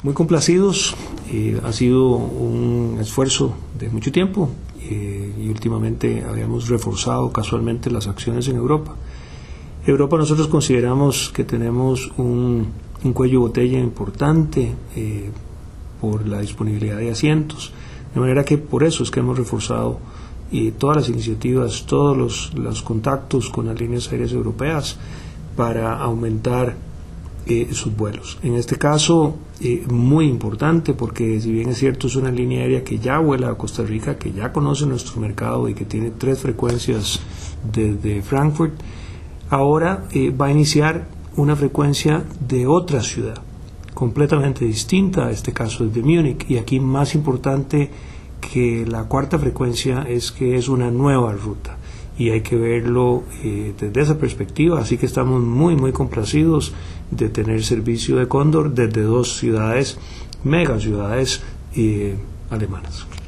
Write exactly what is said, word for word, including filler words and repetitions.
muy complacidos. Eh, ha sido un esfuerzo de mucho tiempo eh, y últimamente habíamos reforzado casualmente las acciones en Europa. Europa, nosotros consideramos que tenemos un, un cuello de botella importante eh, por la disponibilidad de asientos, de manera que por eso es que hemos reforzado eh, todas las iniciativas, todos los, los contactos con las líneas aéreas europeas para aumentar eh, sus vuelos. En este caso, eh, muy importante, porque si bien es cierto, es una línea aérea que ya vuela a Costa Rica, que ya conoce nuestro mercado y que tiene tres frecuencias desde Frankfurt, ahora eh, va a iniciar una frecuencia de otra ciudad, completamente distinta. Este caso es de Múnich, y aquí más importante que la cuarta frecuencia es que es una nueva ruta, y hay que verlo eh, desde esa perspectiva. Así que estamos muy muy complacidos de tener servicio de Cóndor desde dos ciudades, mega ciudades eh, alemanas.